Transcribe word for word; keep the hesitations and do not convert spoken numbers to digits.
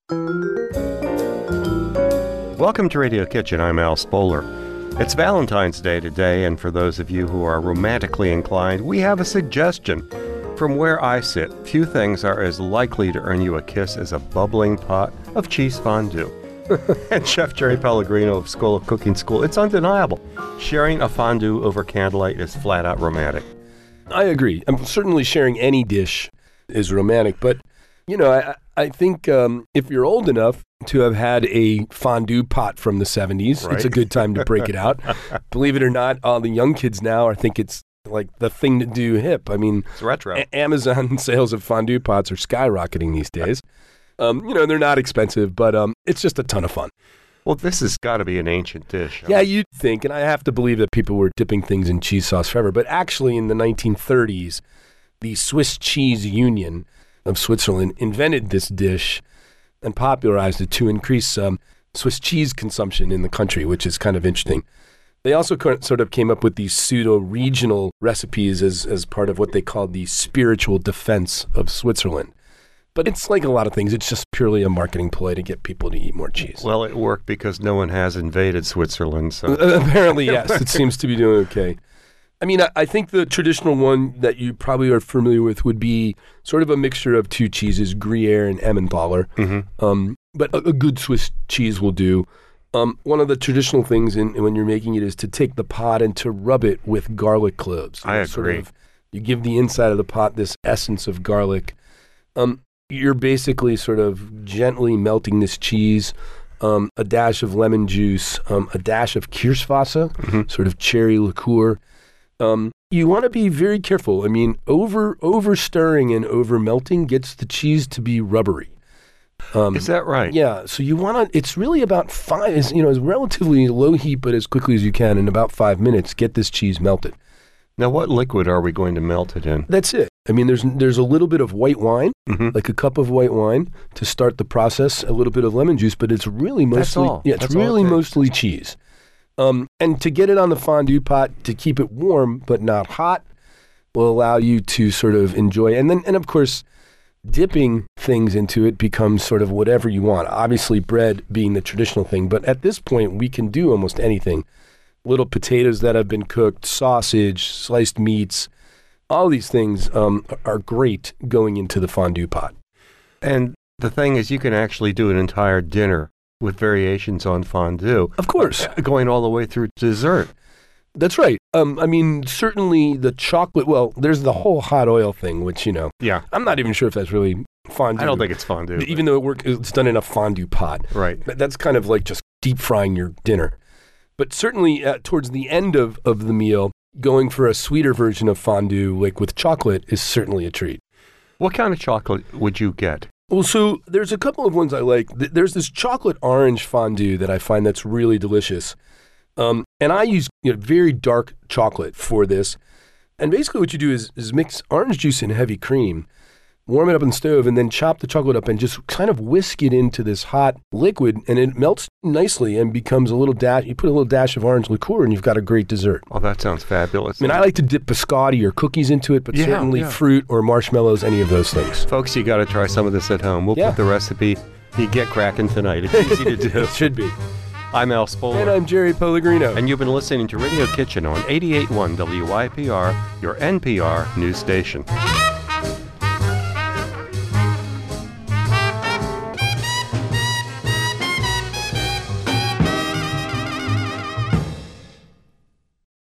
Welcome to Radio Kitchen. I'm Al Spoler. It's Valentine's Day today, and for those of you who are romantically inclined, we have a suggestion. From where I sit, few things are as likely to earn you a kiss as a bubbling pot of cheese fondue. And Chef Jerry Pellegrino of School of Cooking School, it's undeniable. Sharing a fondue over candlelight is flat out romantic. I agree. I'm certainly sharing any dish is romantic, but, you know, I, I think um, if you're old enough to have had a fondue pot from the seventies, right, it's a good time to break it out. Believe it or not, all the young kids now, I think it's like the thing to do hip. I mean, it's retro. A- Amazon sales of fondue pots are skyrocketing these days. Um, you know, they're not expensive, but um, it's just a ton of fun. Well, this has got to be an ancient dish. Yeah, you'd think, and I have to believe that people were dipping things in cheese sauce forever, but actually in the nineteen thirties, the Swiss Cheese Union of Switzerland invented this dish and popularized it to increase um, Swiss cheese consumption in the country, which is kind of interesting. They also sort of came up with these pseudo-regional recipes as, as part of what they called the spiritual defense of Switzerland. But it's like a lot of things. It's just purely a marketing ploy to get people to eat more cheese. Well, it worked because no one has invaded Switzerland. So apparently, yes, it seems to be doing okay. I mean, I, I think the traditional one that you probably are familiar with would be sort of a mixture of two cheeses, Gruyere and Emmentaler. Mm-hmm. Um, but a, a good Swiss cheese will do. Um, one of the traditional things in, when you're making it is to take the pot and to rub it with garlic cloves. I agree. Sort of, you give the inside of the pot this essence of garlic. Um, you're basically sort of gently melting this cheese, um, a dash of lemon juice, um, a dash of Kirschwasser, mm-hmm. sort of cherry liqueur. Um, you want to be very careful. I mean, over over stirring and over melting gets the cheese to be rubbery. Um, Is that right? Yeah. So you want to, it's really about five, it's, you know, it's relatively low heat, but as quickly as you can, in about five minutes, get this cheese melted. Now, what liquid are we going to melt it in? That's it. I mean, there's there's a little bit of white wine, mm-hmm. like a cup of white wine to start the process, a little bit of lemon juice, but it's really mostly, That's all. yeah, it's That's really all it mostly cheese. Um, and to get it on the fondue pot, to keep it warm but not hot, will allow you to sort of enjoy. And then, and of course, dipping things into it becomes sort of whatever you want. Obviously, bread being the traditional thing, but at this point, we can do almost anything. Little potatoes that have been cooked, sausage, sliced meats, all these things um, are great going into the fondue pot. And the thing is, you can actually do an entire dinner with variations on fondue. Of course. Going all the way through dessert. That's right. Um, I mean, certainly the chocolate, well, there's the whole hot oil thing, which, you know, yeah, I'm not even sure if that's really fondue. I don't think it's fondue. Even though it work, it's done in a fondue pot. Right. That's kind of like just deep frying your dinner. But certainly uh, towards the end of, of the meal, going for a sweeter version of fondue, like with chocolate, is certainly a treat. What kind of chocolate would you get? Well, so there's a couple of ones I like. There's this chocolate orange fondue that I find that's really delicious. Um, and I use you know, very dark chocolate for this. And basically what you do is, is mix orange juice and heavy cream, warm it up on the stove, and then chop the chocolate up and just kind of whisk it into this hot liquid, and it melts nicely and becomes a little dash. You put a little dash of orange liqueur, and you've got a great dessert. Oh, that sounds fabulous. I mean, I like to dip biscotti or cookies into it, but yeah, certainly yeah. fruit or marshmallows, any of those things. Folks, you got to try some of this at home. We'll yeah. put the recipe. You get cracking tonight. It's easy to do. It should be. I'm Al Spoler. And I'm Jerry Pellegrino. And you've been listening to Radio Kitchen on eighty-eight point one W Y P R, your N P R news station.